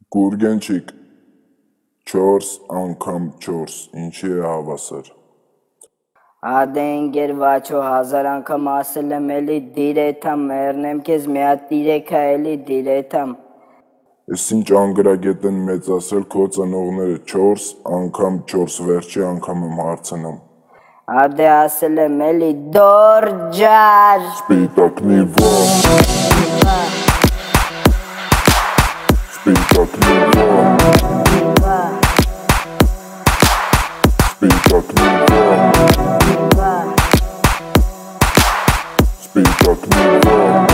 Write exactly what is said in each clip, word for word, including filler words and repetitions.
Գուրգենչիկ, չորս անգամ չորս, ինչի է հավասար։ Ադե ընկեր վաչո հազար անգամ ասել եմ էլի դիրեթամ, մեռնեմ քեզ մի հատ տիրեքա էլի դիրեթամ։ Ես ինչ անգրագետ են մեծացրել քո ծնողները, չորս անգամ չորս, վերջի անգամ եմ հարցնում։ Ադե ասել եմ էլի դորջար։ Սպիտակնի ո՞ր։ Սպիտակնի ո՞ր։ Սպիտակնի ո՞ր։ Սպիտակնի ո՞ր։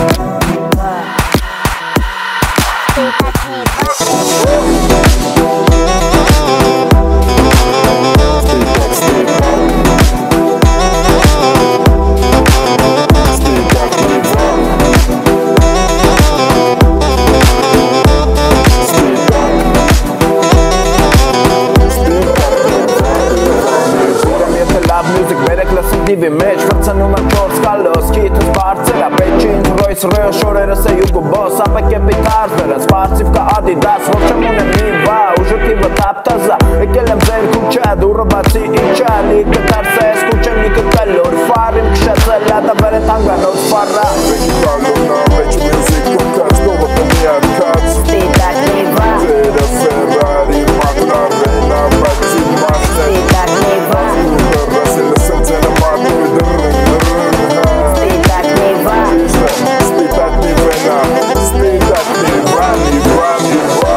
Դիվի մեջ վրցնում եմ չորս կալոս, կիթս բարձր ա, պետք ինձ ռոյս ռոյս շորերս է յուգու բոս, ապա կեպի տարբերս, բարձիվ կա ադիդաս, որ չեմ ունեմ նիվա, ուժուտիվը տապտազա, եկել եմ ձեր կուչա, դուրը բացի իչա, լիկը տարսա ես կուչեմ նիկը կալոր, ֆարիմ կշեցել, ադա բեր է տանգանոց ֆարա, Մեջ կալոնա, մեջ մյուզիկ կոկած, դովը տնի արկած, Սպիտակ նիվա, ձերը Ֆերարի, մակլարենա, բացի մաշտը, սպիտակ նիվա, Ռասել լսեմ ձենը մարդու դրրն, դրրն, սպիտակ նիվա, Սպիտակ նիվենա, սպիտակ նիվա, նիվա, նիվա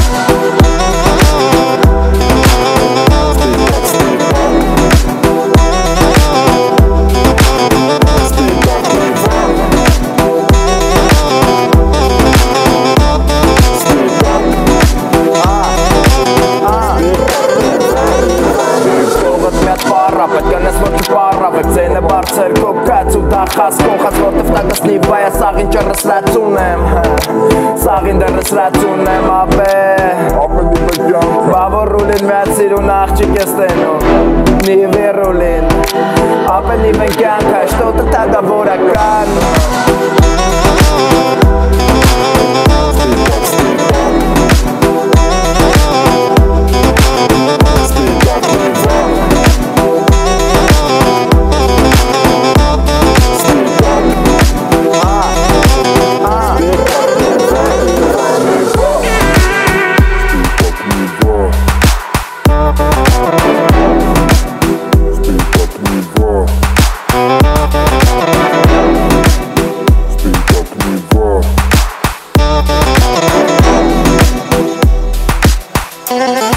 Պետք անես որ չպարավ եք ձենը բարձր կոկած ու դախած կողած որտև տակս նիվայ է սաղին ճրսրած ունեմ Սաղին դրսրած ունեմ ապե Ապելի մտյան Բավոր ռուլին միած սիրուն աղջիկ ես տենում Նիվի ռուլին Ապե նիվեն կյանքա շտոտը տագավորական Thank you.